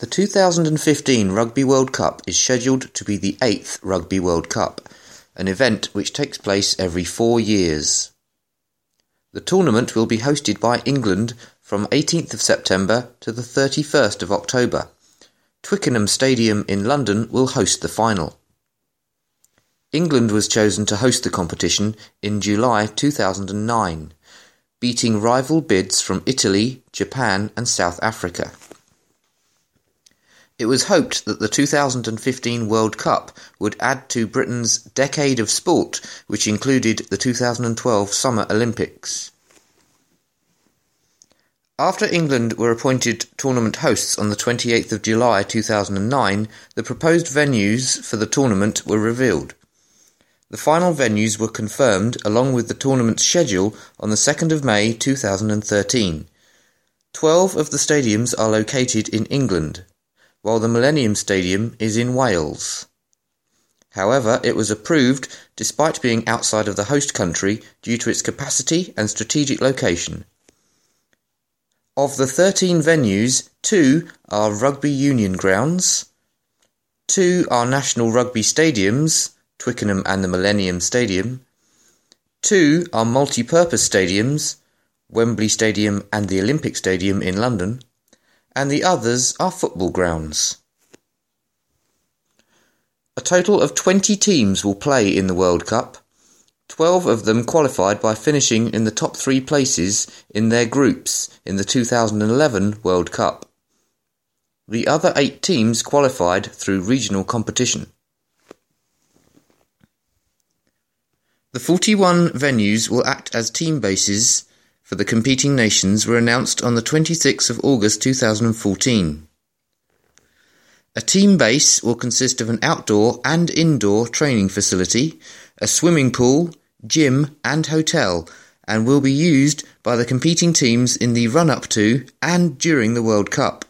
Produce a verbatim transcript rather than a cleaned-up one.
The two thousand fifteen Rugby World Cup is scheduled to be the eighth Rugby World Cup, an event which takes place every four years. The tournament will be hosted by England from eighteenth of September to the thirty-first of October. Twickenham Stadium in London will host the final. England was chosen to host the competition in July two thousand nine, beating rival bids from Italy, Japan and South Africa. It was hoped that the two thousand fifteen World Cup would add to Britain's Decade of Sport, which included the two thousand twelve Summer Olympics. After England were appointed tournament hosts on the twenty-eighth of July two thousand nine, the proposed venues for the tournament were revealed. The final venues were confirmed along with the tournament's schedule on the second of May two thousand thirteen. Twelve of the stadiums are located in England, while the Millennium Stadium is in Wales. However, it was approved despite being outside of the host country due to its capacity and strategic location. Of the thirteen venues, two are rugby union grounds, two are national rugby stadiums, Twickenham and the Millennium Stadium, two are multi-purpose stadiums, Wembley Stadium and the Olympic Stadium in London, and the others are football grounds. A total of twenty teams will play in the World Cup. Twelve of them qualified by finishing in the top three places in their groups in the two thousand eleven World Cup. The other eight teams qualified through regional competition. The forty-one venues will act as team bases for the competing nations were announced on the twenty-sixth of August two thousand fourteen. A team base will consist of an outdoor and indoor training facility, a swimming pool, gym and hotel, and will be used by the competing teams in the run-up to and during the World Cup.